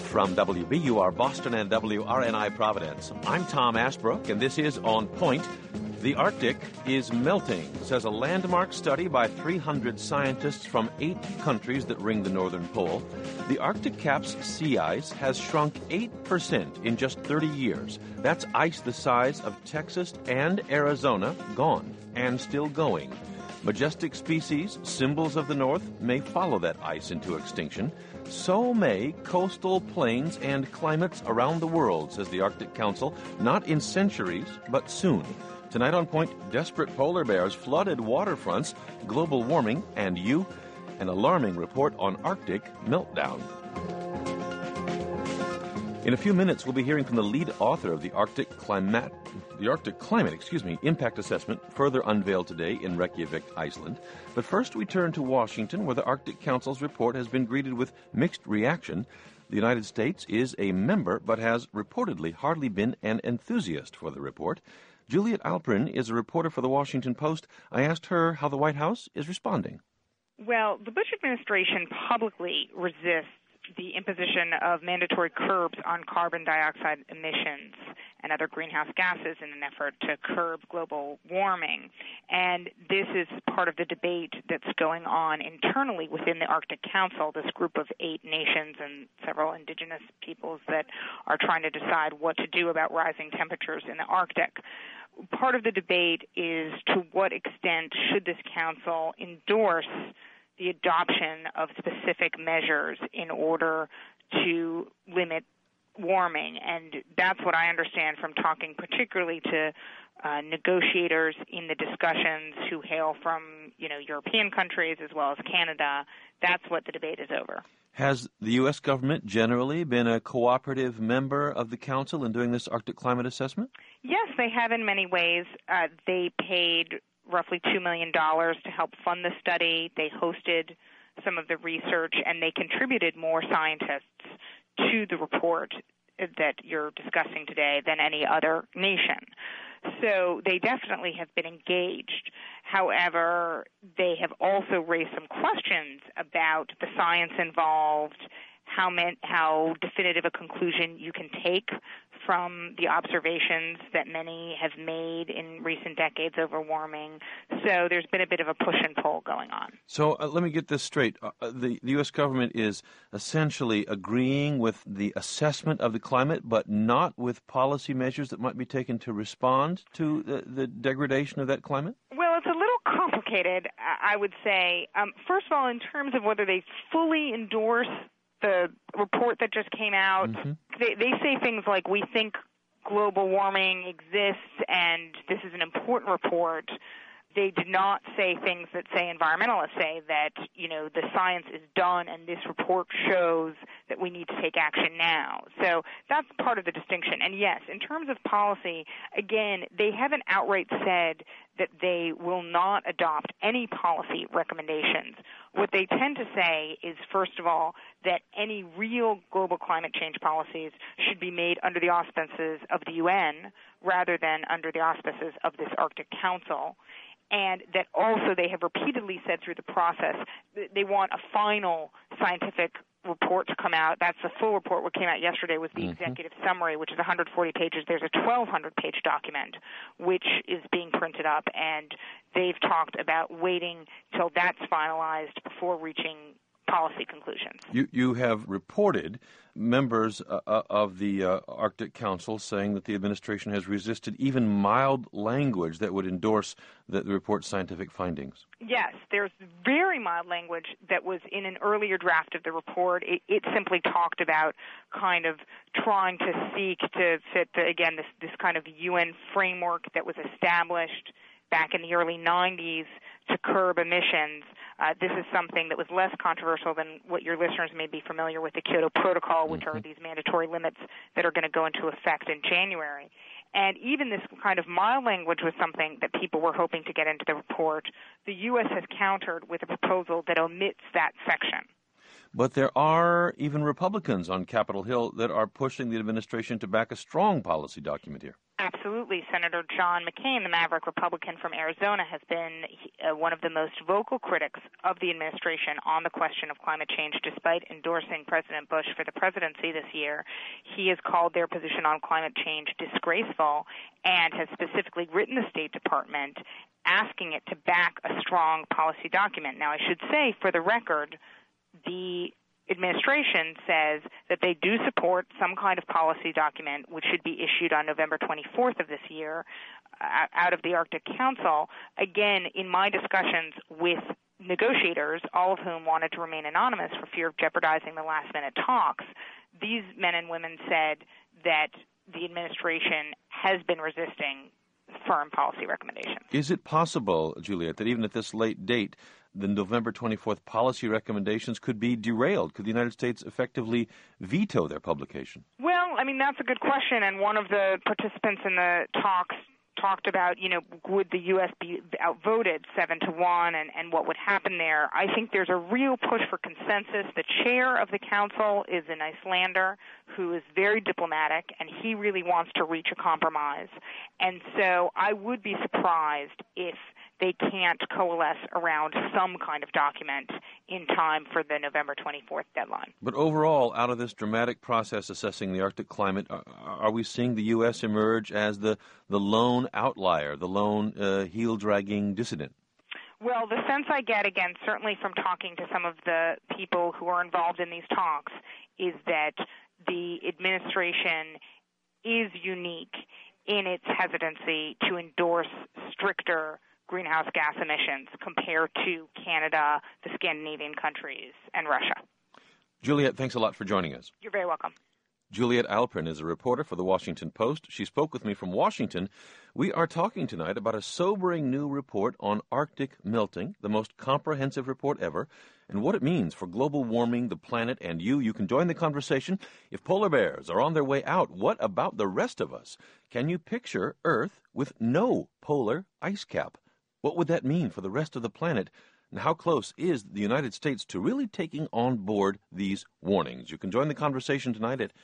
From WBUR Boston and WRNI Providence, I'm Tom Ashbrook, and this is On Point. The Arctic is melting, says a landmark study by 300 scientists from 8 countries that ring the Northern Pole. The Arctic cap's sea ice has shrunk 8% in just 30 years. That's ice the size of Texas and Arizona gone and still going. Majestic species, symbols of the North, may follow that ice into extinction. So may coastal plains and climates around the world, says the Arctic Council, not in centuries, but soon. Tonight on Point, desperate polar bears, flooded waterfronts, global warming, and you, an alarming report on Arctic meltdown. In a few minutes, we'll be hearing from the lead author of the Arctic Climate Impact Assessment, further unveiled today in Reykjavik, Iceland. But first, we turn to Washington, where the Arctic Council's report has been greeted with mixed reaction. The United States is a member, but has reportedly hardly been an enthusiast for the report. Juliet Alprin is a reporter for the Washington Post. I asked her how the White House is responding. Well, the Bush administration publicly resists the imposition of mandatory curbs on carbon dioxide emissions and other greenhouse gases in an effort to curb global warming. And this is part of the debate that's going on internally within the Arctic Council, this group of 8 nations and several indigenous peoples that are trying to decide what to do about rising temperatures in the Arctic. Part of the debate is to what extent should this council endorse the adoption of specific measures in order to limit warming. And that's what I understand from talking particularly to negotiators in the discussions who hail from, European countries as well as Canada. That's what the debate is over. Has the U.S. government generally been a cooperative member of the Council in doing this Arctic climate assessment? Yes, they have in many ways. They paid roughly $2 million to help fund the study. They hosted some of the research, and they contributed more scientists to the report that you're discussing today than any other nation. So they definitely have been engaged. However, they have also raised some questions about the science involved, how definitive a conclusion you can take from the observations that many have made in recent decades over warming. So there's been a bit of a push and pull going on. So let me get this straight. The U.S. government is essentially agreeing with the assessment of the climate, but not with policy measures that might be taken to respond to the degradation of that climate? Well, it's a little complicated, I would say. First of all, in terms of whether they fully endorse the report that just came out, they say things like, we think global warming exists and this is an important report. They did not say things that, say, environmentalists say that, the science is done and this report shows that we need to take action now. So that's part of the distinction. And yes, in terms of policy, again, they haven't outright said that they will not adopt any policy recommendations. What they tend to say is, first of all, that any real global climate change policies should be made under the auspices of the UN rather than under the auspices of this Arctic Council. And that also they have repeatedly said through the process that they want a final scientific report to come out. That's the full report. What came out yesterday was the executive summary, which is 140 pages. There's a 1,200-page document, which is being printed up, and they've talked about waiting till that's finalized before reaching policy conclusions. You have reported members of the Arctic Council saying that the administration has resisted even mild language that would endorse the report's scientific findings. Yes, there's very mild language that was in an earlier draft of the report. It simply talked about kind of trying to seek to fit, this kind of UN framework that was established back in the early 90s to curb emissions. This is something that was less controversial than what your listeners may be familiar with, the Kyoto Protocol, which are these mandatory limits that are going to go into effect in January. And even this kind of mild language was something that people were hoping to get into the report. The U.S. has countered with a proposal that omits that section. But there are even Republicans on Capitol Hill that are pushing the administration to back a strong policy document here. Absolutely. Senator John McCain, the maverick Republican from Arizona, has been one of the most vocal critics of the administration on the question of climate change, despite endorsing President Bush for the presidency this year. He has called their position on climate change disgraceful and has specifically written the State Department asking it to back a strong policy document. Now, I should say, for the record, the administration says that they do support some kind of policy document which should be issued on November 24th of this year out of the Arctic Council. Again, in my discussions with negotiators, all of whom wanted to remain anonymous for fear of jeopardizing the last-minute talks, these men and women said that the administration has been resisting firm policy recommendations. Is it possible, Juliet, that even at this late date, the November 24th policy recommendations could be derailed? Could the United States effectively veto their publication? Well, I mean, that's a good question, and one of the participants in the talks talked about, would the U.S. be outvoted 7-1 and what would happen there. I think there's a real push for consensus. The chair of the council is an Icelander who is very diplomatic, and he really wants to reach a compromise. And so I would be surprised if they can't coalesce around some kind of document in time for the November 24th deadline. But overall, out of this dramatic process assessing the Arctic climate, are we seeing the U.S. emerge as the lone outlier, the lone heel-dragging dissident? Well, the sense I get, again, certainly from talking to some of the people who are involved in these talks, is that the administration is unique in its hesitancy to endorse stricter greenhouse gas emissions compared to Canada, the Scandinavian countries, and Russia. Juliet, thanks a lot for joining us. You're very welcome. Juliet Alpern is a reporter for The Washington Post. She spoke with me from Washington. We are talking tonight about a sobering new report on Arctic melting, the most comprehensive report ever, and what it means for global warming, the planet, and you. You can join the conversation. If polar bears are on their way out, what about the rest of us? Can you picture Earth with no polar ice cap? What would that mean for the rest of the planet? And how close is the United States to really taking on board these warnings? You can join the conversation tonight at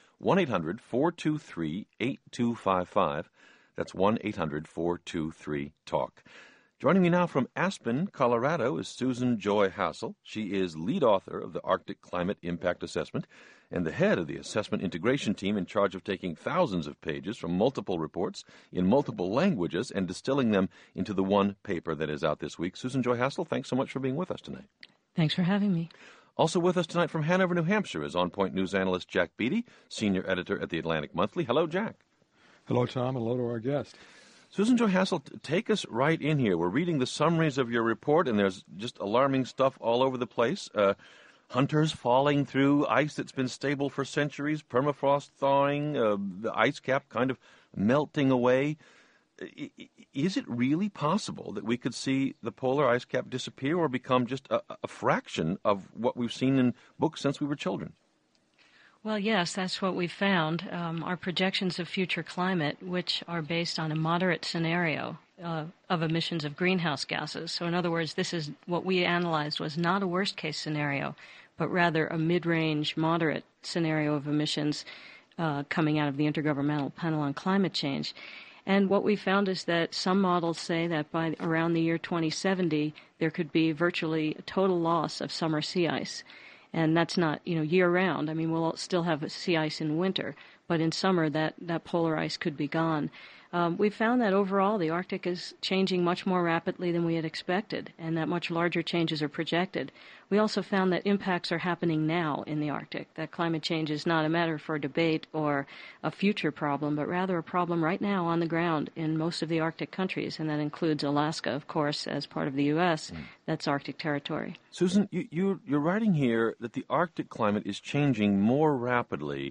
1-800-423-8255. That's 1-800-423-TALK. Joining me now from Aspen, Colorado, is Susan Joy Hassel. She is lead author of the Arctic Climate Impact Assessment and the head of the assessment integration team in charge of taking thousands of pages from multiple reports in multiple languages and distilling them into the one paper that is out this week. Susan Joy Hassel, thanks so much for being with us tonight. Thanks for having me. Also with us tonight from Hanover, New Hampshire, is On Point News analyst Jack Beatty, senior editor at the Atlantic Monthly. Hello, Jack. Hello, Tom, and hello to our guest. Susan Joy Hassel, take us right in here. We're reading the summaries of your report, and there's just alarming stuff all over the place. Hunters falling through ice that's been stable for centuries, permafrost thawing, the ice cap kind of melting away. Is it really possible that we could see the polar ice cap disappear or become just a fraction of what we've seen in books since we were children? Well, yes, that's what we found. Our projections of future climate, which are based on a moderate scenario of emissions of greenhouse gases. So in other words, this is what we analyzed was not a worst-case scenario, but rather a mid-range, moderate scenario of emissions coming out of the Intergovernmental Panel on Climate Change. And what we found is that some models say that by around the year 2070, there could be virtually a total loss of summer sea ice. And that's not, year-round. I mean, we'll still have sea ice in winter, but in summer that polar ice could be gone. We found that overall the Arctic is changing much more rapidly than we had expected, and that much larger changes are projected. We also found that impacts are happening now in the Arctic, that climate change is not a matter for debate or a future problem, but rather a problem right now on the ground in most of the Arctic countries, and that includes Alaska, of course, as part of the U.S. That's Arctic territory. Susan, you're writing here that the Arctic climate is changing more rapidly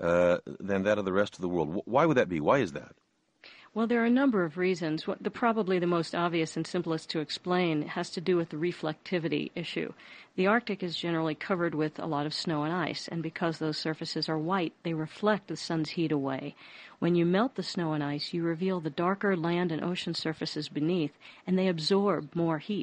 than that of the rest of the world. Why would that be? Why is that? Well, there are a number of reasons. Probably the most obvious and simplest to explain has to do with the reflectivity issue. The Arctic is generally covered with a lot of snow and ice, and because those surfaces are white, they reflect the sun's heat away. When you melt the snow and ice, you reveal the darker land and ocean surfaces beneath, and they absorb more heat.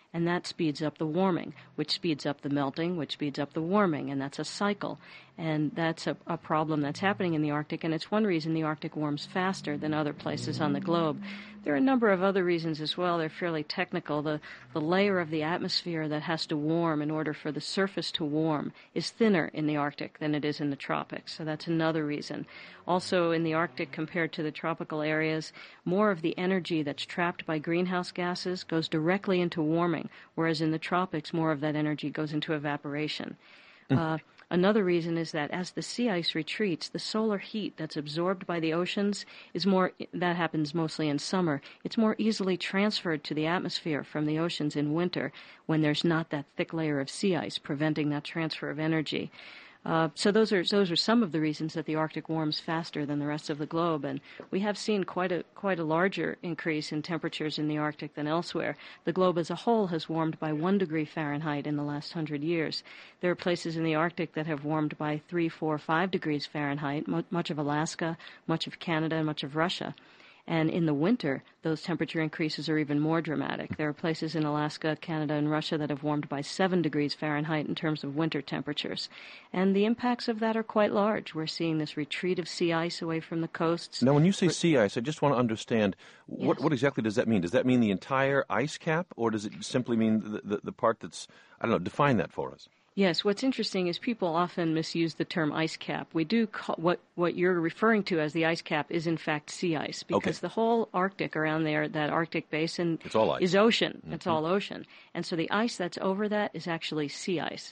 and that speeds up the warming, which speeds up the melting, which speeds up the warming, and that's a cycle. And that's a problem that's happening in the Arctic, and it's one reason the Arctic warms faster than other places on the globe. There are a number of other reasons as well. They're fairly technical. The layer of the atmosphere that has to warm in order for the surface to warm is thinner in the Arctic than it is in the tropics, so that's another reason. Also, in the Arctic, compared to the tropical areas, more of the energy that's trapped by greenhouse gases goes directly into warming, whereas in the tropics, more of that energy goes into evaporation. Another reason is that as the sea ice retreats, the solar heat that's absorbed by the oceans that happens mostly in summer. It's more easily transferred to the atmosphere from the oceans in winter when there's not that thick layer of sea ice preventing that transfer of energy. So those are some of the reasons that the Arctic warms faster than the rest of the globe, and we have seen quite a larger increase in temperatures in the Arctic than elsewhere. The globe as a whole has warmed by 1 degree Fahrenheit in the last 100 years. There are places in the Arctic that have warmed by 3, 4, 5 degrees Fahrenheit, much of Alaska, much of Canada, and much of Russia. And in the winter, those temperature increases are even more dramatic. There are places in Alaska, Canada, and Russia that have warmed by 7 degrees Fahrenheit in terms of winter temperatures. And the impacts of that are quite large. We're seeing this retreat of sea ice away from the coasts. Now, when you say sea ice, I just want to understand, what exactly does that mean? Does that mean the entire ice cap, or does it simply mean the part that's, I don't know, define that for us? Yes, what's interesting is people often misuse the term ice cap. We do call, what you're referring to as the ice cap is in fact sea ice, because the whole Arctic around there, that Arctic basin, it's all ice. Is ocean. Mm-hmm. It's all ocean. And so the ice that's over that is actually sea ice.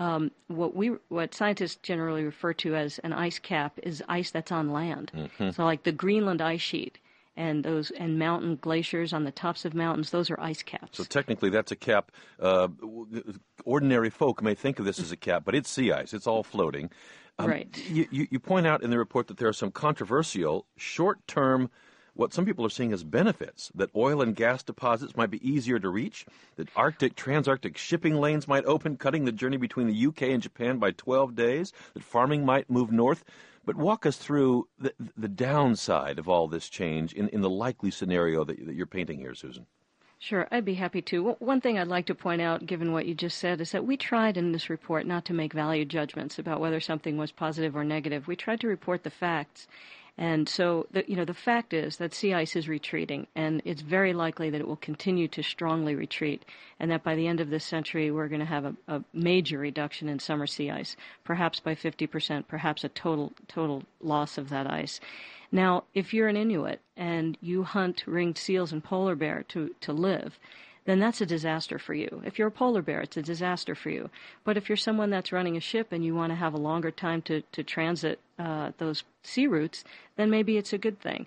What scientists generally refer to as an ice cap is ice that's on land. Mm-hmm. So like the Greenland ice sheet. And mountain glaciers on the tops of mountains, those are ice caps. So technically that's a cap. Ordinary folk may think of this as a cap, but it's sea ice. It's all floating. Right. You point out in the report that there are some controversial, short-term, what some people are seeing as benefits, that oil and gas deposits might be easier to reach, that transantarctic shipping lanes might open, cutting the journey between the UK and Japan by 12 days, that farming might move north. But walk us through the downside of all this change in the likely scenario that you're painting here, Susan. Sure, I'd be happy to. One thing I'd like to point out, given what you just said, is that we tried in this report not to make value judgments about whether something was positive or negative. We tried to report the facts. And so, the fact is that sea ice is retreating, and it's very likely that it will continue to strongly retreat, and that by the end of this century, we're going to have a major reduction in summer sea ice, perhaps by 50%, perhaps a total loss of that ice. Now, if you're an Inuit and you hunt ringed seals and polar bear to live, then that's a disaster for you. If you're a polar bear, it's a disaster for you. But if you're someone that's running a ship and you want to have a longer time to transit those sea routes, then maybe it's a good thing.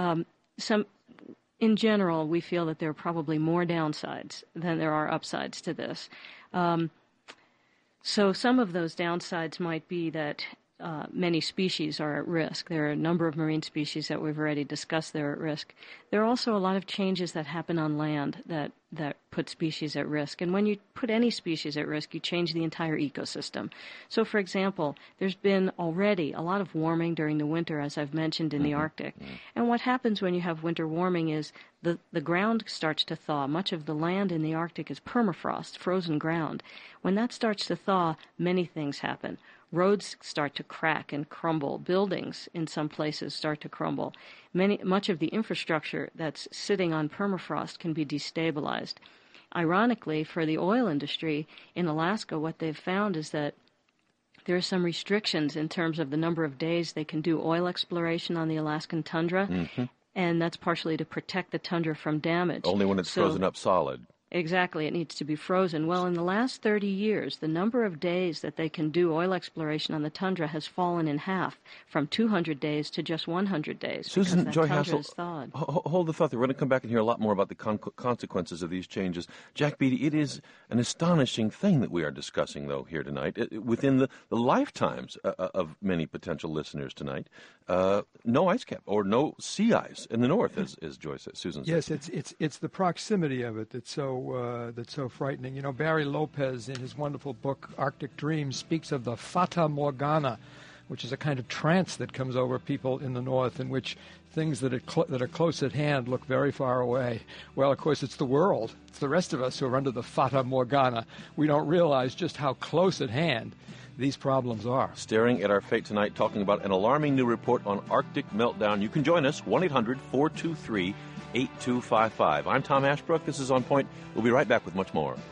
In general, we feel that there are probably more downsides than there are upsides to this. So some of those downsides might be that many species are at risk. There are a number of marine species that we've already discussed that are at risk. There are also a lot of changes that happen on land that put species at risk. And when you put any species at risk, you change the entire ecosystem. So, for example, there's been already a lot of warming during the winter, as I've mentioned, in the Arctic. And what happens when you have winter warming is the ground starts to thaw. Much of the land in the Arctic is permafrost, frozen ground. When that starts to thaw, many things happen. Roads start to crack and crumble. Buildings in some places start to crumble. Much of the infrastructure that's sitting on permafrost can be destabilized. Ironically, for the oil industry in Alaska, what they've found is that there are some restrictions in terms of the number of days they can do oil exploration on the Alaskan tundra, and that's partially to protect the tundra from damage. Only when it's frozen up solid. Exactly, it needs to be frozen. Well, in the last 30 years, the number of days that they can do oil exploration on the tundra has fallen in half, from 200 days to just 100 days. Susan Joy Hassel, thawed. Hold the thought there. We're going to come back and hear a lot more about the consequences of these changes. Jack Beatty, it is an astonishing thing that we are discussing, though, here tonight, within the lifetimes of many potential listeners tonight. No ice cap, or no sea ice in the north, as Joy says, Susan says. Yes, it's the proximity of it that's so frightening. Barry Lopez, in his wonderful book Arctic Dreams, speaks of the Fata Morgana, which is a kind of trance that comes over people in the North, in which things that are close at hand look very far away. Well, of course, it's the world. It's the rest of us who are under the Fata Morgana. We don't realize just how close at hand these problems are. Staring at our fate tonight, talking about an alarming new report on Arctic meltdown. You can join us, 1-800-423-8255. I'm Tom Ashbrook. This is On Point. We'll be right back with much more.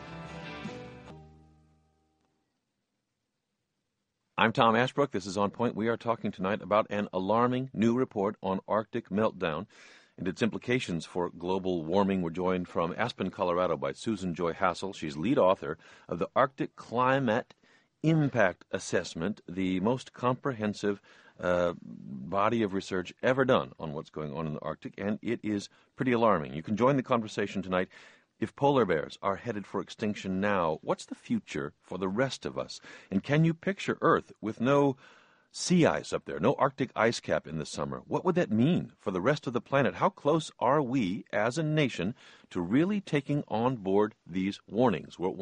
I'm Tom Ashbrook. This is On Point. We are talking tonight about an alarming new report on Arctic meltdown and its implications for global warming. We're joined from Aspen, Colorado by Susan Joy Hassel. She's lead author of the Arctic Climate Impact Assessment, the most comprehensive body of research ever done on what's going on in the Arctic, and it is pretty alarming. You can join the conversation tonight. If polar bears are headed for extinction now, what's the future for the rest of us? And can you picture Earth with no sea ice up there, no Arctic ice cap in the summer? What would that mean for the rest of the planet? How close are we as a nation to really taking on board these warnings? We're at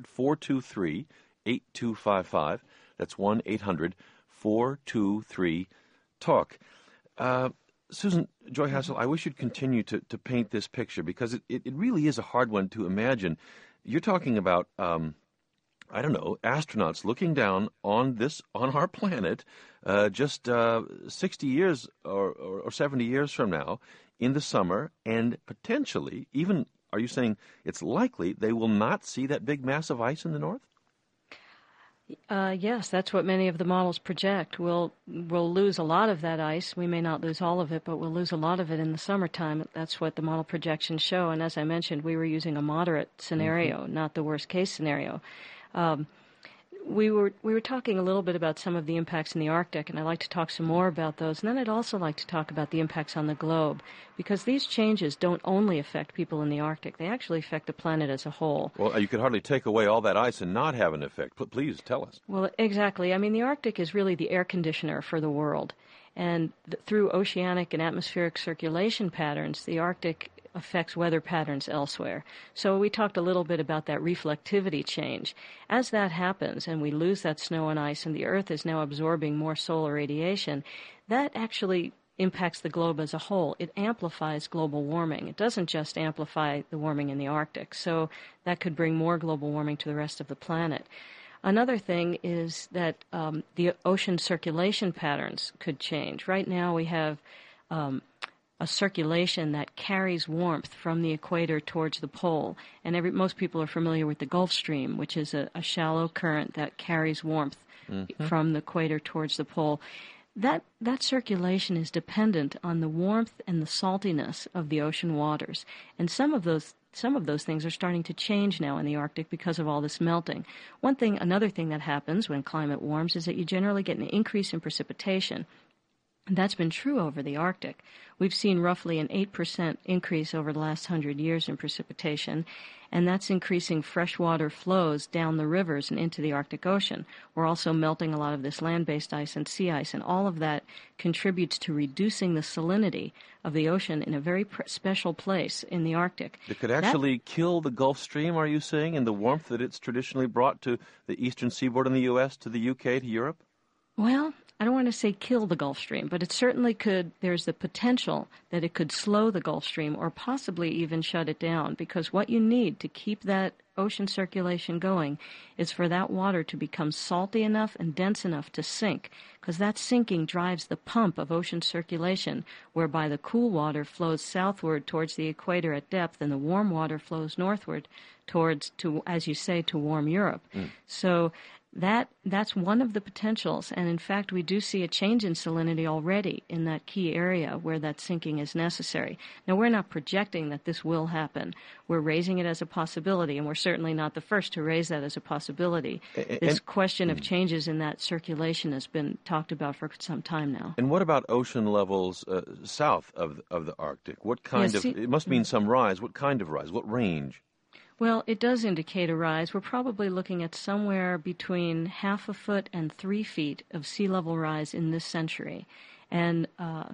1-800-423-8255. That's 1-800-423-TALK. Susan Joy Hassel, I wish you'd continue to paint this picture, because it really is a hard one to imagine. You're talking about, astronauts looking down on our planet just 60 years or 70 years from now in the summer, and potentially, even, are you saying it's likely they will not see that big mass of ice in the north? Yes, that's what many of the models project. We'll lose a lot of that ice. We may not lose all of it, but we'll lose a lot of it in the summertime. That's what the model projections show. And as I mentioned, we were using a moderate scenario, not the worst case scenario. We were talking a little bit about some of the impacts in the Arctic, and I'd like to talk some more about those. And then I'd also like to talk about the impacts on the globe, because these changes don't only affect people in the Arctic. They actually affect the planet as a whole. Well, you could hardly take away all that ice and not have an effect. Please tell us. Well, exactly. I mean, the Arctic is really the air conditioner for the world. And through oceanic and atmospheric circulation patterns, the Arctic affects weather patterns elsewhere. So we talked a little bit about that reflectivity change. As that happens and we lose that snow and ice and the Earth is now absorbing more solar radiation, that actually impacts the globe as a whole. It amplifies global warming. It doesn't just amplify the warming in the Arctic. So that could bring more global warming to the rest of the planet. Another thing is that the ocean circulation patterns could change. Right now we have a circulation that carries warmth from the equator towards the pole. And most people are familiar with the Gulf Stream, which is a shallow current that carries warmth from the equator towards the pole. That circulation is dependent on the warmth and the saltiness of the ocean waters. And some of those things are starting to change now in the Arctic because of all this melting. Another thing that happens when climate warms is that you generally get an increase in precipitation. And that's been true over the Arctic. We've seen roughly an 8% increase over the last 100 years in precipitation, and that's increasing freshwater flows down the rivers and into the Arctic Ocean. We're also melting a lot of this land-based ice and sea ice, and all of that contributes to reducing the salinity of the ocean in a very special place in the Arctic. It could actually kill the Gulf Stream, are you saying, and the warmth that it's traditionally brought to the eastern seaboard in the U.S., to the U.K., to Europe? Well, I don't want to say kill the Gulf Stream, but it certainly could. There's the potential that it could slow the Gulf Stream or possibly even shut it down, because what you need to keep that ocean circulation going is for that water to become salty enough and dense enough to sink, because that sinking drives the pump of ocean circulation, whereby the cool water flows southward towards the equator at depth and the warm water flows northward towards, as you say, to warm Europe. So that's one of the potentials, and in fact we do see a change in salinity already in that key area where that sinking is necessary. Now, we're not projecting that this will happen. We're raising it as a possibility, and we're certainly not the first to raise that as a possibility. This question of changes in that circulation has been talked about for some time now. And what about ocean levels south of the Arctic? What kind it must mean some rise. What kind of rise? What range? Well, it does indicate a rise. We're probably looking at somewhere between 0.5 foot and 3 feet of sea level rise in this century. And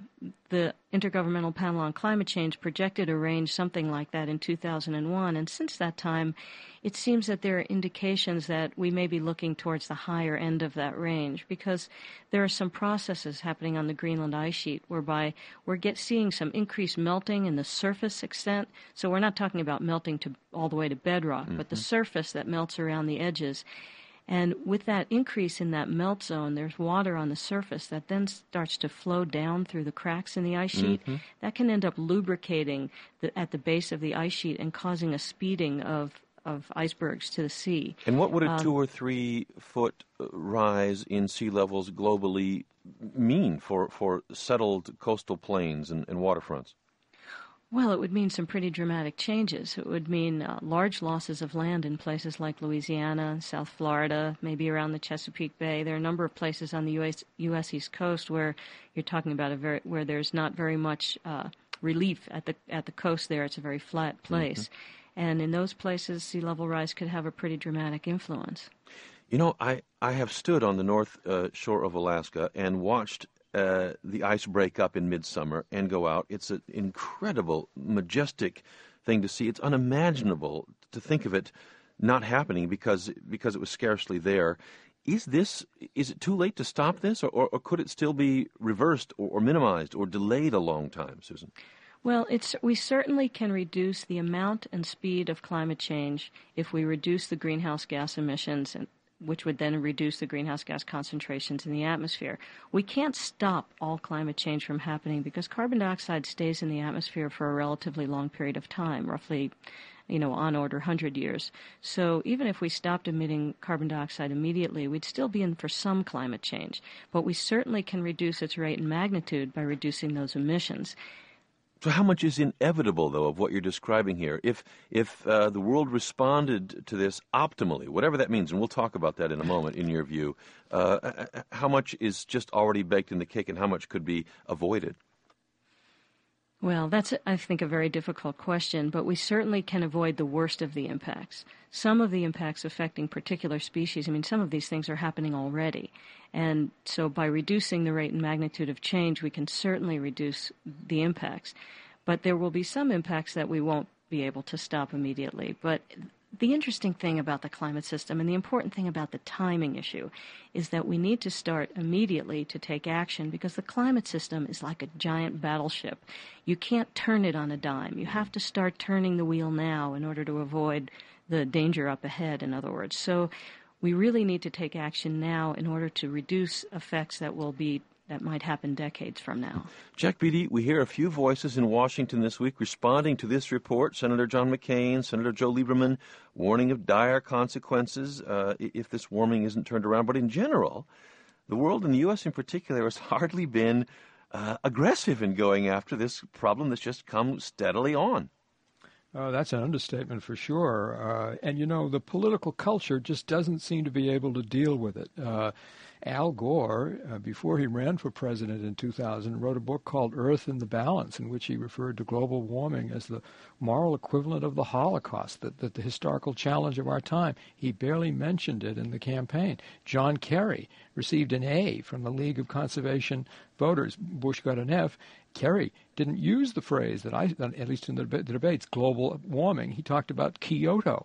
the Intergovernmental Panel on Climate Change projected a range something like that in 2001. And since that time, it seems that there are indications that we may be looking towards the higher end of that range, because there are some processes happening on the Greenland ice sheet whereby we're seeing some increased melting in the surface extent. So we're not talking about melting all the way to bedrock, but the surface that melts around the edges. And with that increase in that melt zone, there's water on the surface that then starts to flow down through the cracks in the ice sheet. That can end up lubricating at the base of the ice sheet and causing a speeding of icebergs to the sea. And what would a 2 or 3 foot rise in sea levels globally mean for settled coastal plains and waterfronts? Well, it would mean some pretty dramatic changes. It would mean large losses of land in places like Louisiana, South Florida, maybe around the Chesapeake Bay. There are a number of places on the U.S. East Coast where you're talking about where there's not very much relief at the coast there. It's a very flat place. And in those places, sea level rise could have a pretty dramatic influence. You know, I have stood on the north shore of Alaska and watched the ice break up in midsummer and go out. It's an incredible, majestic thing to see. It's unimaginable to think of it not happening because it was scarcely there. Is it too late to stop this, or could it still be reversed or minimized or delayed a long time, Susan? Well, we certainly can reduce the amount and speed of climate change if we reduce the greenhouse gas emissions, which would then reduce the greenhouse gas concentrations in the atmosphere. We can't stop all climate change from happening because carbon dioxide stays in the atmosphere for a relatively long period of time, roughly, on order 100 years. So even if we stopped emitting carbon dioxide immediately, we'd still be in for some climate change. But we certainly can reduce its rate and magnitude by reducing those emissions. So how much is inevitable, though, of what you're describing here? If the world responded to this optimally, whatever that means, and we'll talk about that in a moment, in your view, how much is just already baked in the cake and how much could be avoided? Well, that's, I think, a very difficult question, but we certainly can avoid the worst of the impacts. Some of the impacts affecting particular species, some of these things are happening already. And so by reducing the rate and magnitude of change, we can certainly reduce the impacts. But there will be some impacts that we won't be able to stop immediately. But the interesting thing about the climate system and the important thing about the timing issue is that we need to start immediately to take action because the climate system is like a giant battleship. You can't turn it on a dime. You have to start turning the wheel now in order to avoid the danger up ahead, in other words. So we really need to take action now in order to reduce effects that might happen decades from now. Jack Beatty, we hear a few voices in Washington this week responding to this report. Senator John McCain, Senator Joe Lieberman, warning of dire consequences if this warming isn't turned around. But in general, the world, and the U.S. in particular, has hardly been aggressive in going after this problem that's just come steadily on. That's an understatement for sure. And, the political culture just doesn't seem to be able to deal with it. Al Gore, before he ran for president in 2000, wrote a book called Earth in the Balance, in which he referred to global warming as the moral equivalent of the Holocaust, that the historical challenge of our time. He barely mentioned it in the campaign. John Kerry received an A from the League of Conservation Voters. Bush got an F. Kerry didn't use the phrase that at least in the debates, global warming. He talked about Kyoto.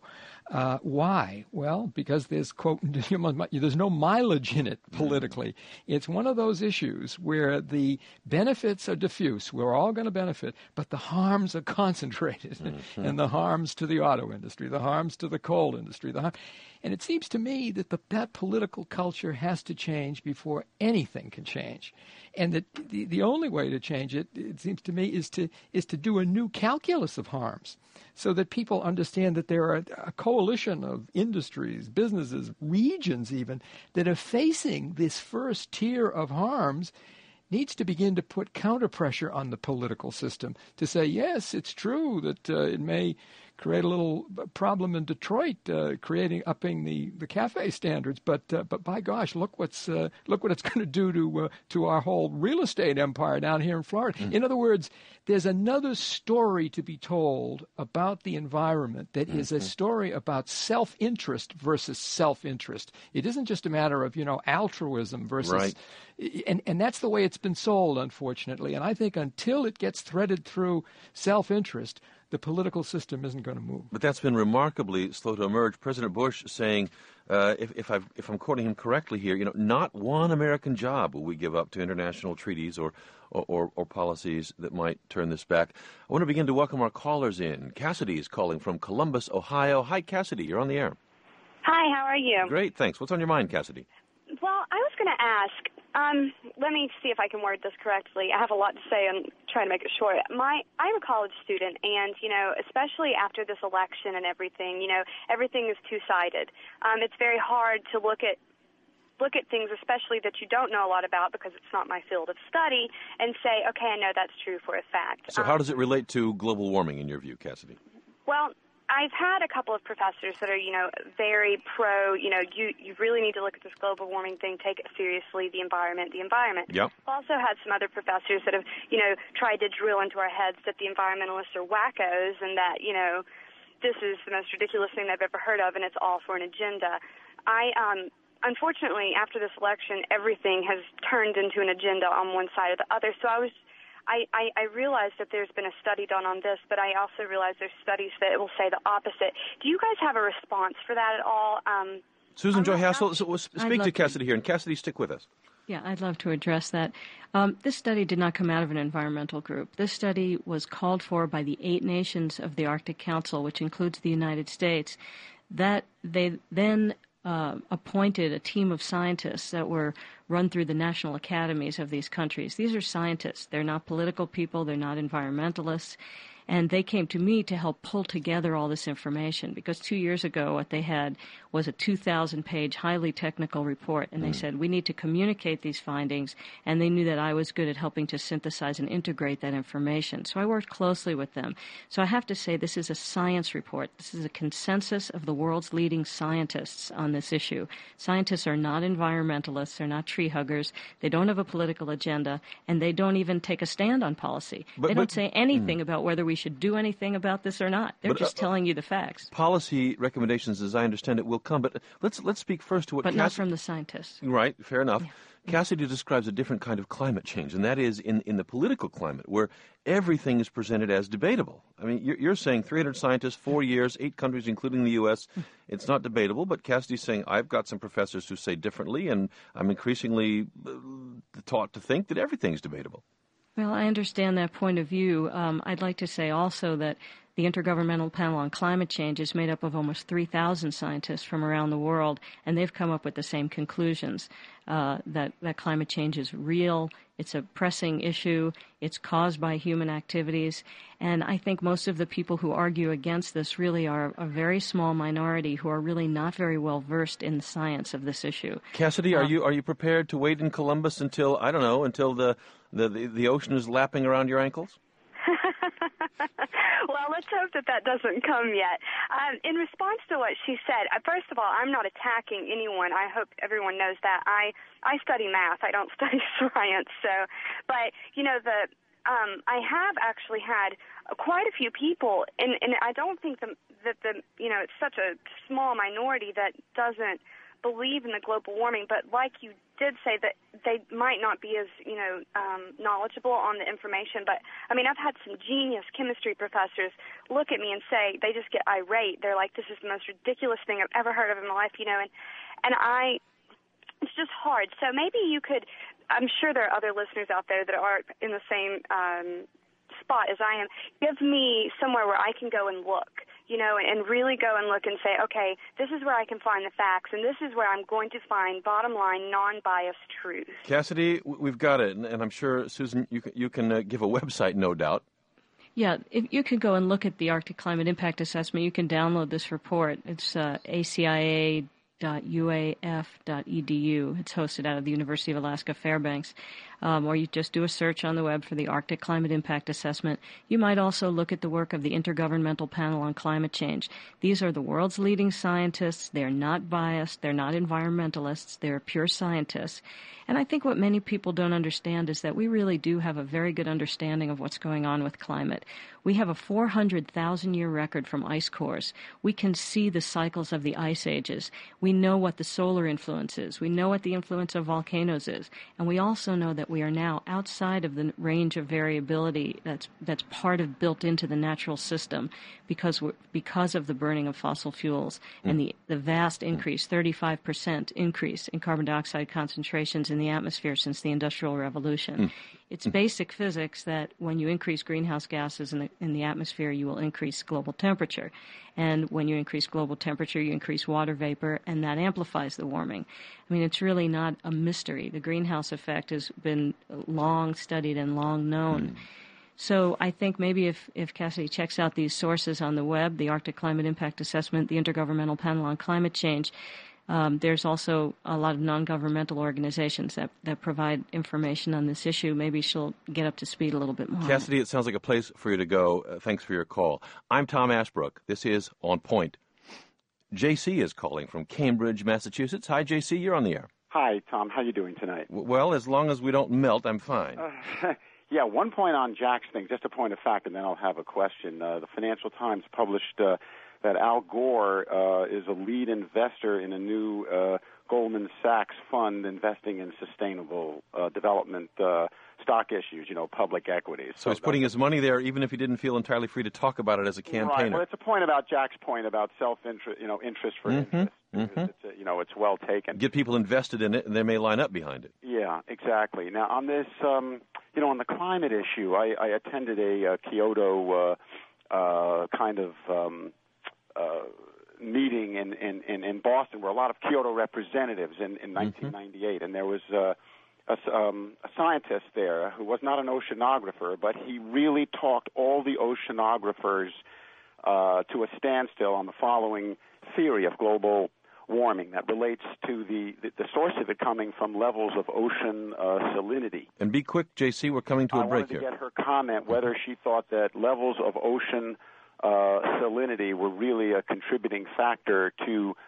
Why? Well, because there's, quote, there's no mileage in it politically. It's one of those issues where the benefits are diffuse. We're all going to benefit, but the harms are concentrated. And the harms to the auto industry, the harms to the coal industry, and it seems to me that that political culture has to change before anything can change. And that the only way to change it, it seems to me, is to do a new calculus of harms so that people understand that there are a coalition of industries, businesses, regions even, that are facing this first tier of harms, needs to begin to put counter pressure on the political system to say, yes, it's true that it may create a little problem in Detroit, upping the cafe standards. But by gosh, look what it's going to do to our whole real estate empire down here in Florida. In other words, there's another story to be told about the environment that is a story about self-interest versus self-interest. It isn't just a matter of, altruism versus... Right. And that's the way it's been sold, unfortunately. And I think until it gets threaded through self-interest, the political system isn't going to move. But that's been remarkably slow to emerge. President Bush saying, if I'm quoting him correctly here, not one American job will we give up to international treaties or policies that might turn this back. I want to begin to welcome our callers in. Cassidy is calling from Columbus, Ohio. Hi, Cassidy. You're on the air. Hi, how are you? Great, thanks. What's on your mind, Cassidy? Well, I was going to ask, let me see if I can word this correctly. I have a lot to say and try to make it short. I'm a college student, and, especially after this election and everything, everything is two-sided. It's very hard to look at things, especially that you don't know a lot about because it's not my field of study, and say, okay, I know that's true for a fact. So how does it relate to global warming in your view, Cassidy? Well, I've had a couple of professors that are, very pro, you really need to look at this global warming thing, take it seriously, the environment. Yep. I've also had some other professors that have, tried to drill into our heads that the environmentalists are wackos and that, this is the most ridiculous thing they've ever heard of and it's all for an agenda. Unfortunately, after this election, everything has turned into an agenda on one side or the other. So I realize that there's been a study done on this, but I also realize there's studies that will say the opposite. Do you guys have a response for that at all? Susan Joy Hassel, speak to Cassidy here, and Cassidy, stick with us. Yeah, I'd love to address that. This study did not come out of an environmental group. This study was called for by the 8 nations of the Arctic Council, which includes the United States. That they then appointed a team of scientists that were run through the national academies of these countries. These are scientists. They're not political people. They're not environmentalists. And they came to me to help pull together all this information because 2 years ago what they had was a 2,000-page, highly technical report, and they said, we need to communicate these findings, and they knew that I was good at helping to synthesize and integrate that information. So I worked closely with them. So I have to say this is a science report. This is a consensus of the world's leading scientists on this issue. Scientists are not environmentalists. They're not tree huggers. They don't have a political agenda, and they don't even take a stand on policy. They don't say anything about whether we should do anything about this or not. They're just telling you the facts. Policy recommendations, as I understand it, will come, but let's speak first to what not from the scientists. Right, fair enough. Yeah. Cassidy describes a different kind of climate change, and that is in the political climate, where everything is presented as debatable. I mean, you're saying 300 scientists, 4 years, 8 countries, including the U.S., it's not debatable, but Cassidy's saying, I've got some professors who say differently, and I'm increasingly taught to think that everything's debatable. Well, I understand that point of view. I'd like to say also that the Intergovernmental Panel on Climate Change is made up of almost 3,000 scientists from around the world, and they've come up with the same conclusions, that climate change is real, it's a pressing issue, it's caused by human activities, and I think most of the people who argue against this really are a very small minority who are really not very well versed in the science of this issue. Cassidy, are you prepared to wait in Columbus until the ocean is lapping around your ankles? Well, let's hope that doesn't come yet. In response to what she said, first of all, I'm not attacking anyone. I hope everyone knows that. I study math. I don't study science. So, but I have actually had quite a few people, and I don't think that it's such a small minority that doesn't believe in the global warming, but like you did say, that they might not be as, knowledgeable on the information. But, I mean, I've had some genius chemistry professors look at me and say, they just get irate. They're like, this is the most ridiculous thing I've ever heard of in my life, it's just hard. So maybe you could, I'm sure there are other listeners out there that are in the same spot as I am. Give me somewhere where I can go and look, and really go and look and say, okay, this is where I can find the facts, and this is where I'm going to find bottom line, non-biased truth. Cassidy, we've got it, and I'm sure, Susan, you can give a website, no doubt. Yeah, if you can go and look at the Arctic Climate Impact Assessment. You can download this report. It's ACIA arctic.uaf.edu. It's hosted out of the University of Alaska Fairbanks. Or you just do a search on the web for the Arctic Climate Impact Assessment. You might also look at the work of the Intergovernmental Panel on Climate Change. These are the world's leading scientists. They're not biased. They're not environmentalists. They're pure scientists. And I think what many people don't understand is that we really do have a very good understanding of what's going on with climate. We have a 400,000-year record from ice cores. We can see the cycles of the ice ages. We know what the solar influence is. We know what the influence of volcanoes is. And we also know that we are now outside of the range of variability that's built into the natural system because of the burning of fossil fuels and the vast increase, 35% increase in carbon dioxide concentrations in the atmosphere since the Industrial Revolution. It's basic physics that when you increase greenhouse gases in the atmosphere, you will increase global temperature. And when you increase global temperature, you increase water vapor, and that amplifies the warming. I mean, it's really not a mystery. The greenhouse effect has been long studied and long known. So I think maybe if Cassidy checks out these sources on the web, the Arctic Climate Impact Assessment, the Intergovernmental Panel on Climate Change, there's also a lot of non-governmental organizations that provide information on this issue. Maybe she'll get up to speed a little bit more. Cassidy, it sounds like a place for you to go. Thanks for your call. I'm Tom Ashbrook. This is On Point. J.C. is calling from Cambridge, Massachusetts. Hi, J.C. You're on the air. Hi, Tom. How you doing tonight? Well, as long as we don't melt, I'm fine. Yeah, one point on Jack's thing, just a point of fact, and then I'll have a question. The Financial Times published that Al Gore is a lead investor in a new Goldman Sachs fund investing in sustainable development stock issues, public equities. So he's putting his money there even if he didn't feel entirely free to talk about it as a campaigner. Right. Well, it's a point about Jack's point about self-interest, interest for interest. It's well taken. Get people invested in it, and they may line up behind it. Yeah, exactly. Now, on this, on the climate issue, I attended a Kyoto kind of meeting in Boston where a lot of Kyoto representatives in 1998, and there was a scientist there who was not an oceanographer, but he really talked all the oceanographers to a standstill on the following theory of global warming that relates to the source of it coming from levels of ocean salinity. And be quick, J.C., we're coming to a break here. I wanted to get her comment whether she thought that levels of ocean salinity were really a contributing factor to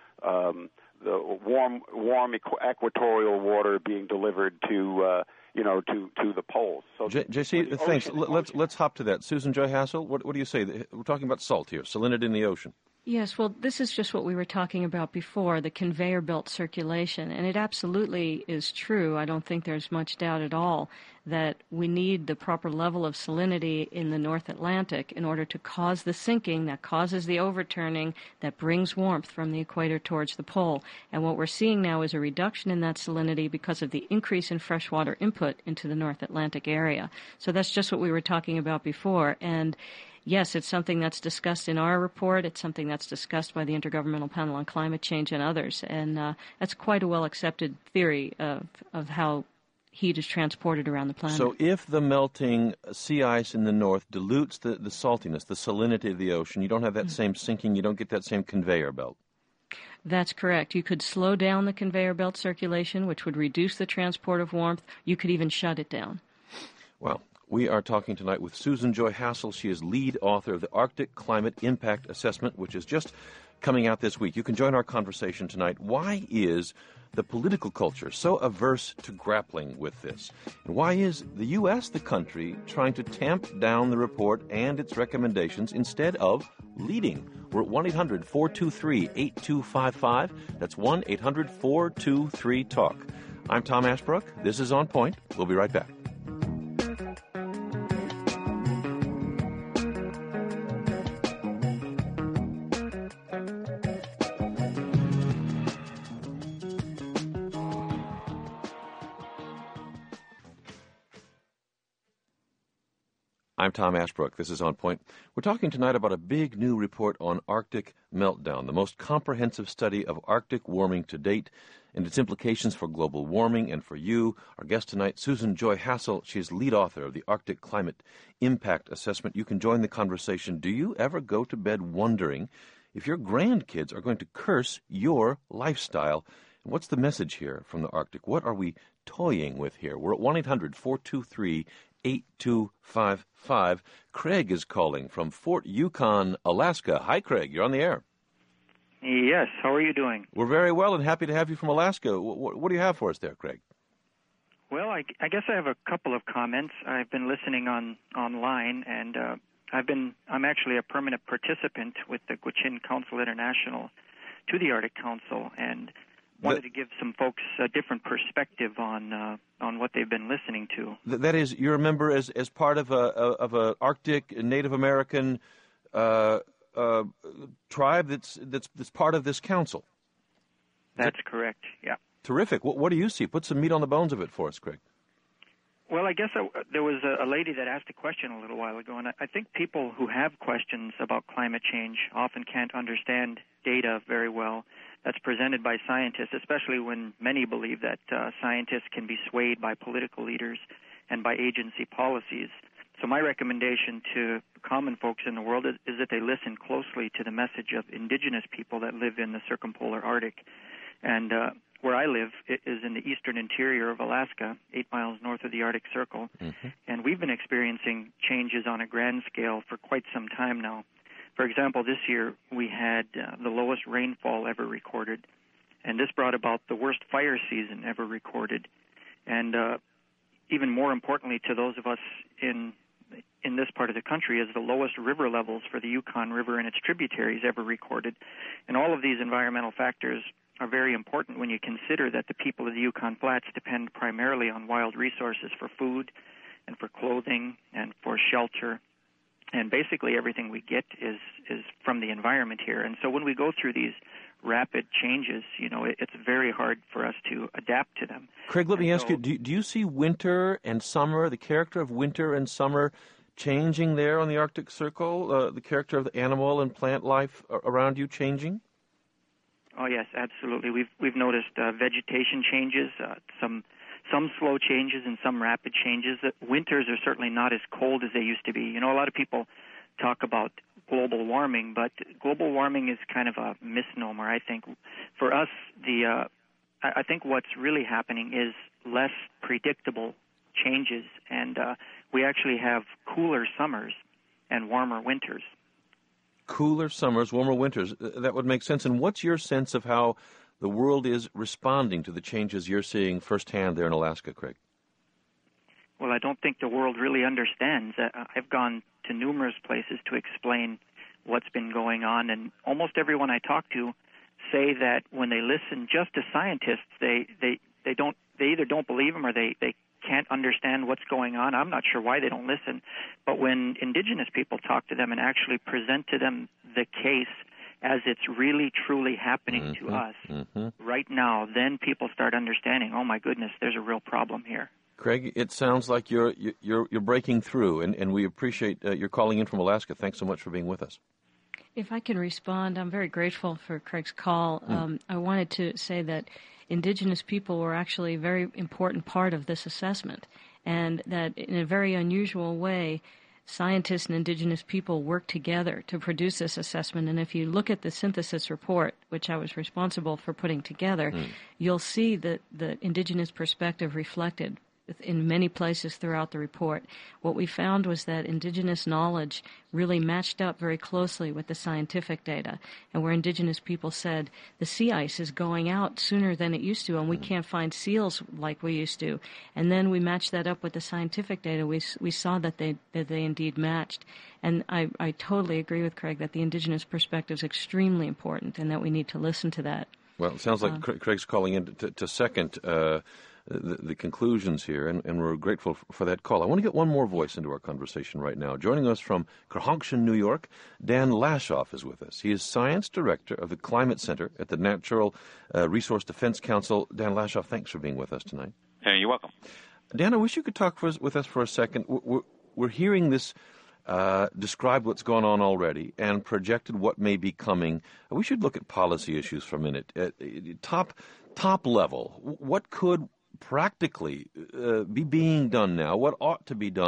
the warm equatorial water being delivered to the poles. So J.C., thanks. Let's hop to that. Susan Joy Hassel, what do you say? We're talking about salt here, salinity in the ocean. Yes, well, this is just what we were talking about before, the conveyor belt circulation, and it absolutely is true. I don't think there's much doubt at all that we need the proper level of salinity in the North Atlantic in order to cause the sinking that causes the overturning that brings warmth from the equator towards the pole. And what we're seeing now is a reduction in that salinity because of the increase in freshwater input into the North Atlantic area. So that's just what we were talking about before. And yes, it's something that's discussed in our report. It's something that's discussed by the Intergovernmental Panel on Climate Change and others. And that's quite a well-accepted theory of how heat is transported around the planet. So if the melting sea ice in the north dilutes the saltiness, the salinity of the ocean, you don't have that same sinking, you don't get that same conveyor belt. That's correct. You could slow down the conveyor belt circulation, which would reduce the transport of warmth. You could even shut it down. Well, we are talking tonight with Susan Joy Hassel. She is lead author of the Arctic Climate Impact Assessment, which is just coming out this week. You can join our conversation tonight. Why is the political culture so averse to grappling with this? And why is the U.S. the country trying to tamp down the report and its recommendations instead of leading? We're at 1-800-423-8255. That's 1-800-423-TALK. I'm Tom Ashbrook. This is On Point. We'll be right back. I'm Tom Ashbrook. This is On Point. We're talking tonight about a big new report on Arctic meltdown, the most comprehensive study of Arctic warming to date and its implications for global warming and for you. Our guest tonight, Susan Joy Hassel. She is lead author of the Arctic Climate Impact Assessment. You can join the conversation. Do you ever go to bed wondering if your grandkids are going to curse your lifestyle. And what's the message here from the Arctic? What are we toying with here? We're at 1-800-423-8255. Craig is calling from Fort Yukon, Alaska. Hi, Craig. You're on the air. Yes. How are you doing? We're very well and happy to have you from Alaska. What do you have for us there, Craig? Well, I guess I have a couple of comments. I've been listening online, and I'm actually a permanent participant with the Gwich'in Council International to the Arctic Council, and wanted to give some folks a different perspective on what they've been listening to. That is, you're a member as part of a Arctic Native American tribe that's part of this council. That's correct. Yeah. Terrific. What do you see? Put some meat on the bones of it for us, Craig. Well, I guess there was a lady that asked a question a little while ago, and I think people who have questions about climate change often can't understand data very well that's presented by scientists, especially when many believe that scientists can be swayed by political leaders and by agency policies. So my recommendation to common folks in the world is that they listen closely to the message of indigenous people that live in the circumpolar Arctic. And where I live is in the eastern interior of Alaska, 8 miles north of the Arctic Circle. Mm-hmm. And we've been experiencing changes on a grand scale for quite some time now. For example, this year we had the lowest rainfall ever recorded, and this brought about the worst fire season ever recorded. And even more importantly to those of us in this part of the country is the lowest river levels for the Yukon River and its tributaries ever recorded. And all of these environmental factors are very important when you consider that the people of the Yukon Flats depend primarily on wild resources for food and for clothing and for shelter. And basically everything we get is from the environment here. And so when we go through these rapid changes, it's very hard for us to adapt to them. Craig, let me ask you, do you see winter and summer, the character of winter and summer changing there on the Arctic Circle, the character of the animal and plant life around you changing? Oh, yes, absolutely. We've noticed vegetation changes, some slow changes and some rapid changes. Winters are certainly not as cold as they used to be. A lot of people talk about global warming, but global warming is kind of a misnomer, I think. For us, I think what's really happening is less predictable changes, and we actually have cooler summers and warmer winters. Cooler summers, warmer winters. That would make sense. And what's your sense of how the world is responding to the changes you're seeing firsthand there in Alaska, Craig? Well, I don't think the world really understands. I've gone to numerous places to explain what's been going on, and almost everyone I talk to say that when they listen just to scientists, they either don't believe them or they can't understand what's going on. I'm not sure why they don't listen. But when indigenous people talk to them and actually present to them the case as it's really, truly happening to us right now, then people start understanding, oh, my goodness, there's a real problem here. Craig, it sounds like you're breaking through, and we appreciate your calling in from Alaska. Thanks so much for being with us. If I can respond, I'm very grateful for Craig's call. I wanted to say that Indigenous people were actually a very important part of this assessment, and that in a very unusual way, scientists and Indigenous people worked together to produce this assessment. And if you look at the synthesis report, which I was responsible for putting together, you'll see that the Indigenous perspective reflected in many places throughout the report. What we found was that Indigenous knowledge really matched up very closely with the scientific data, and where Indigenous people said the sea ice is going out sooner than it used to, and we can't find seals like we used to. And then we matched that up with the scientific data. We saw that they indeed matched. And I totally agree with Craig that the Indigenous perspective is extremely important, and that we need to listen to that. Well, it sounds like Craig's calling in to second the conclusions here, and we're grateful for that call. I want to get one more voice into our conversation right now. Joining us from Kerhonkshon, New York, Dan Lashoff is with us. He is Science Director of the Climate Center at the Natural Resource Defense Council. Dan Lashoff, thanks for being with us tonight. Hey, you're welcome. Dan, I wish you could talk with us for a second. We're hearing this describe what's gone on already and projected what may be coming. We should look at policy issues for a minute. Top level, what could practically be being done now, what ought to be done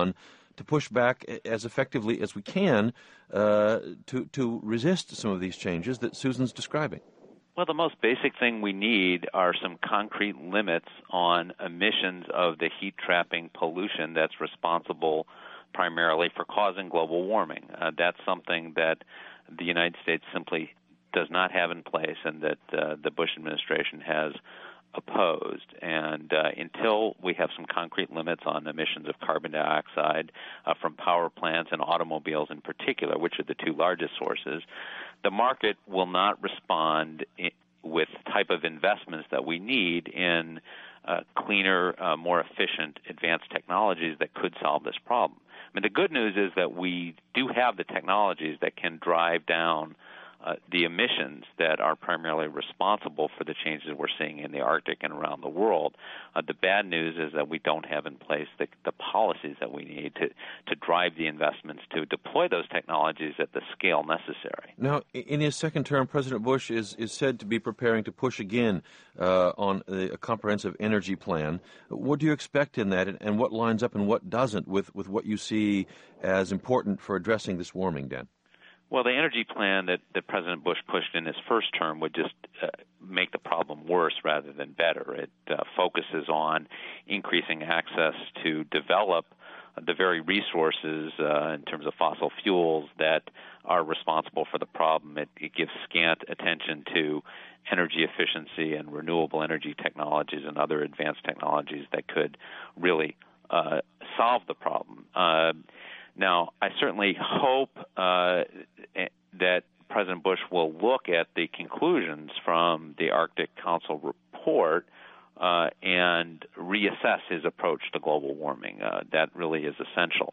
to push back as effectively as we can to resist some of these changes that Susan's describing? Well, the most basic thing we need are some concrete limits on emissions of the heat-trapping pollution that's responsible primarily for causing global warming. That's something that the United States simply does not have in place and that the Bush administration has opposed. And until we have some concrete limits on emissions of carbon dioxide from power plants and automobiles in particular, which are the two largest sources, the market will not respond with the type of investments that we need in cleaner, more efficient, advanced technologies that could solve this problem. I mean, the good news is that we do have the technologies that can drive down the emissions that are primarily responsible for the changes we're seeing in the Arctic and around the world. The bad news is that we don't have in place the policies that we need to drive the investments to deploy those technologies at the scale necessary. Now, in his second term, President Bush is said to be preparing to push again on a comprehensive energy plan. What do you expect in that, and what lines up and what doesn't with what you see as important for addressing this warming, Dan? Well, the energy plan that President Bush pushed in his first term would just make the problem worse rather than better. It focuses on increasing access to develop the very resources in terms of fossil fuels that are responsible for the problem. It gives scant attention to energy efficiency and renewable energy technologies and other advanced technologies that could really solve the problem. Now, I certainly hope that President Bush will look at the conclusions from the Arctic Council report and reassess his approach to global warming. That really is essential.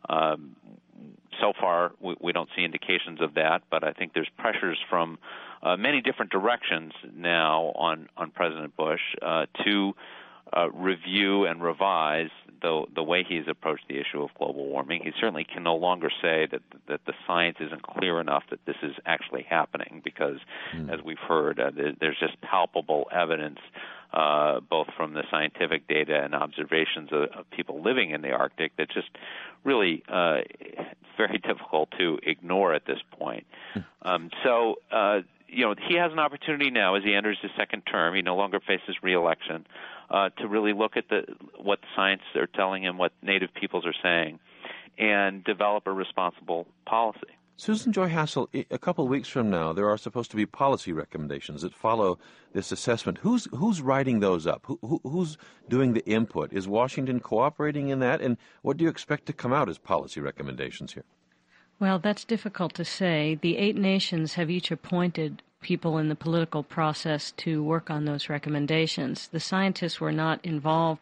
So far, we don't see indications of that, but I think there's pressures from many different directions now on President Bush to review and revise the way he's approached the issue of global warming. He certainly can no longer say that the science isn't clear enough that this is actually happening because, as we've heard, there's just palpable evidence both from the scientific data and observations of people living in the Arctic that's just really very difficult to ignore at this point. He has an opportunity now as he enters his second term. He no longer faces re-election to really look at what the science are telling him, what Native peoples are saying, and develop a responsible policy. Susan Joy Hassel, a couple of weeks from now, there are supposed to be policy recommendations that follow this assessment. Who's writing those up? Who's doing the input? Is Washington cooperating in that? And what do you expect to come out as policy recommendations here? Well, that's difficult to say. The 8 nations have each appointed people in the political process to work on those recommendations. The scientists were not involved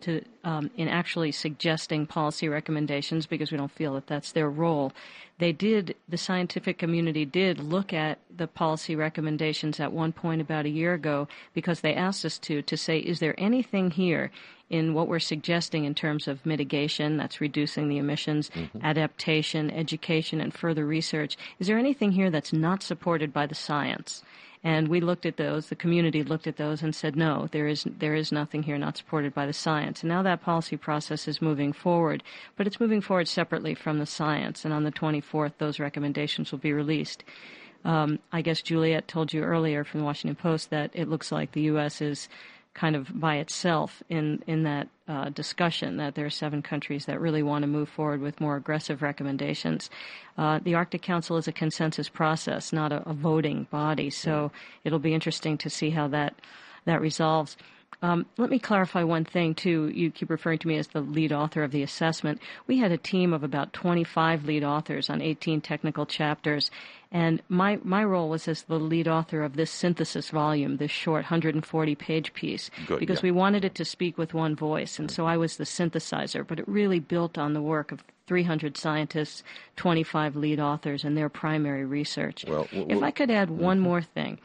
in actually suggesting policy recommendations because we don't feel that that's their role. The scientific community did look at the policy recommendations at one point about a year ago because they asked us to say, is there anything here in what we're suggesting in terms of mitigation, that's reducing the emissions, adaptation, education, and further research, is there anything here that's not supported by the science? And we looked at those, the community looked at those and said, no, there is nothing here not supported by the science. And now that policy process is moving forward, but it's moving forward separately from the science. And on the 24th, those recommendations will be released. I guess Juliet told you earlier from the Washington Post that it looks like the U.S. is kind of by itself in that discussion, that there are 7 countries that really want to move forward with more aggressive recommendations. The Arctic Council is a consensus process, not a voting body, so it'll be interesting to see how that resolves. Let me clarify one thing, too. You keep referring to me as the lead author of the assessment. We had a team of about 25 lead authors on 18 technical chapters, and my role was as the lead author of this synthesis volume, this short 140-page piece, because we wanted it to speak with one voice, and so I was the synthesizer, but it really built on the work of 300 scientists, 25 lead authors, and their primary research. If I could add one more thing.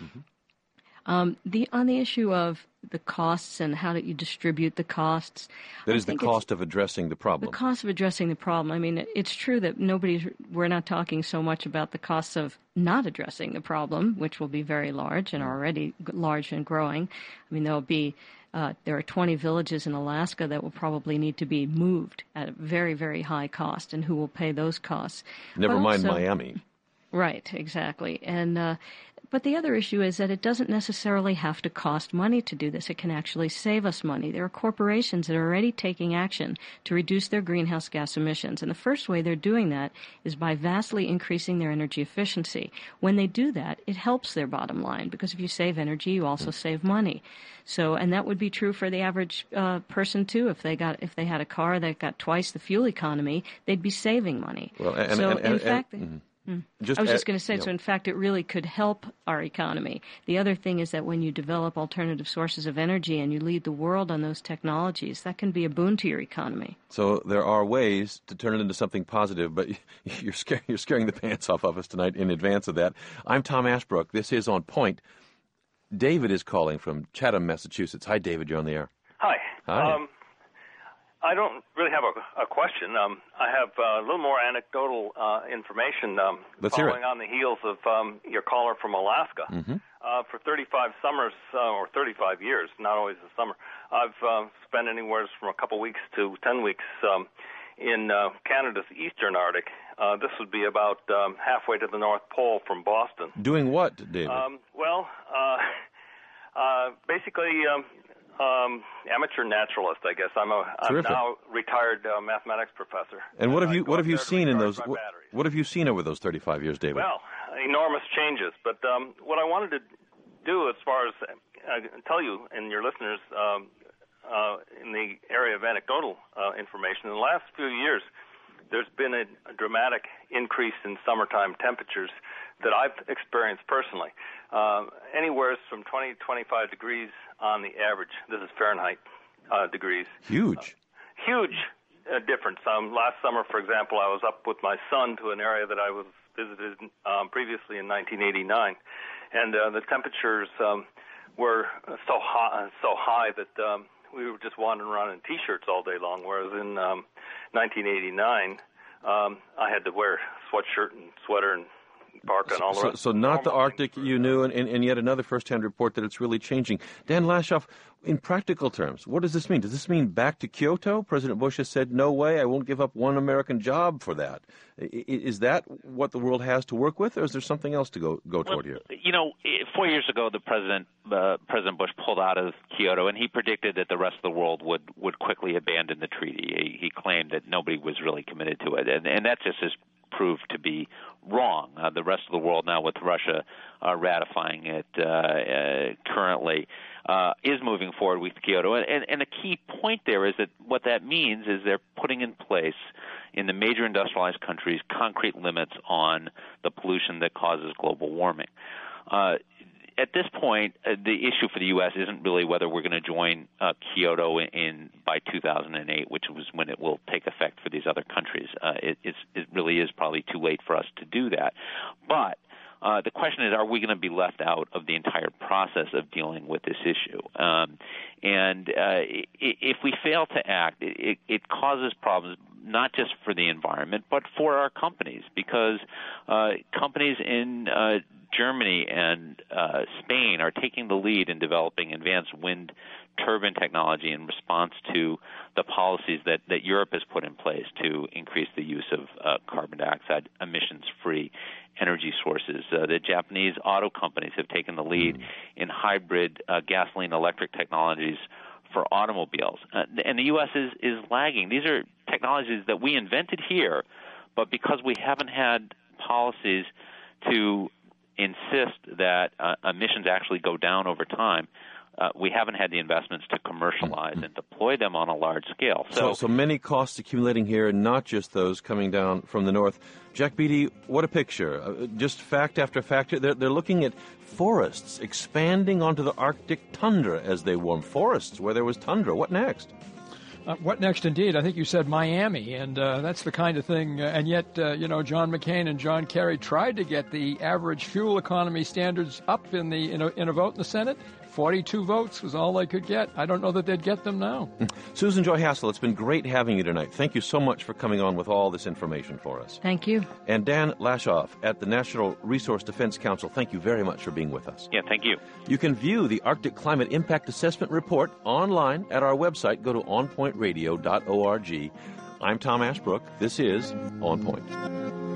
On the issue of the costs and how do you distribute the costs. That is the cost of addressing the problem. The cost of addressing the problem. I mean, it's true that we're not talking so much about the costs of not addressing the problem, which will be very large and already large and growing. I mean, there'll be There are 20 villages in Alaska that will probably need to be moved at a very, very high cost, and who will pay those costs? Never mind Miami. Right, exactly. And but the other issue is that it doesn't necessarily have to cost money to do this. It can actually save us money. There are corporations that are already taking action to reduce their greenhouse gas emissions. And the first way they're doing that is by vastly increasing their energy efficiency. When they do that, it helps their bottom line, because if you save energy, you also save money. So, and that would be true for the average person too. If they had a car that got twice the fuel economy, they'd be saving money. Well, I was just going to say, so in fact, it really could help our economy. The other thing is that when you develop alternative sources of energy and you lead the world on those technologies, that can be a boon to your economy. So there are ways to turn it into something positive, but you're scaring the pants off of us tonight in advance of that. I'm Tom Ashbrook. This is On Point. David is calling from Chatham, Massachusetts. Hi, David. You're on the air. Hi. Hi. I don't really have a question. I have a little more anecdotal information following on the heels of your caller from Alaska. Mm-hmm. For 35 summers, or 35 years, not always the summer, I've spent anywhere from a couple weeks to 10 weeks in Canada's eastern Arctic. This would be about halfway to the North Pole from Boston. Doing what, David? Basically... amateur naturalist, I guess. I'm now retired mathematics professor. And what have you seen in those? What have you seen over those 35 years, David? Well, enormous changes. But what I wanted to do, as far as tell you and your listeners, in the area of anecdotal information, in the last few years, there's been a dramatic increase in summertime temperatures that I've experienced personally. Anywhere from 20 to 25 degrees on the average. This is Fahrenheit degrees. Huge. Huge difference. Last summer, for example, I was up with my son to an area that I was visited previously in 1989, and the temperatures were so high that we were just wandering around in T-shirts all day long, whereas in 1989, I had to wear sweatshirt and sweater and parka and all the rest. So not the Arctic you knew, and yet another first-hand report that it's really changing. Dan Lashoff, in practical terms, what does this mean? Does this mean back to Kyoto? President Bush has said, no way, I won't give up one American job for that. Is that what the world has to work with, or is there something else to go toward here? 4 years ago, President Bush pulled out of Kyoto, and he predicted that the rest of the world would quickly abandon the treaty. He claimed that nobody was really committed to it, and that just has proved to be wrong. The rest of the world now, with Russia ratifying it currently, is moving forward with Kyoto. And the key point there is that what that means is they're putting in place in the major industrialized countries concrete limits on the pollution that causes global warming. At this point, the issue for the U.S. isn't really whether we're going to join Kyoto by 2008, which was when it will take effect for these other countries. It really is probably too late for us to do that. But the question is, are we going to be left out of the entire process of dealing with this issue? If we fail to act, it causes problems not just for the environment, but for our companies, because companies in Germany and Spain are taking the lead in developing advanced wind turbine technology in response to the policies that Europe has put in place to increase the use of carbon dioxide emissions-free energy sources. The Japanese auto companies have taken the lead in hybrid gasoline-electric technologies for automobiles. And the U.S. is lagging. These are technologies that we invented here, but because we haven't had policies to insist that emissions actually go down over time, we haven't had the investments to commercialize and deploy them on a large scale. So many costs accumulating here, not just those coming down from the north. Jack Beatty, what a picture. Just fact after fact. They're looking at forests expanding onto the Arctic tundra as they warm. Forests where there was tundra. What next? What next, indeed? I think you said Miami, and that's the kind of thing. And yet, John McCain and John Kerry tried to get the average fuel economy standards up in a vote in the Senate. 42 votes was all they could get. I don't know that they'd get them now. Susan Joy Hassel, it's been great having you tonight. Thank you so much for coming on with all this information for us. Thank you. And Dan Lashoff at the National Resource Defense Council, thank you very much for being with us. Yeah, thank you. You can view the Arctic Climate Impact Assessment Report online at our website. Go to onpointradio.org. I'm Tom Ashbrook. This is On Point.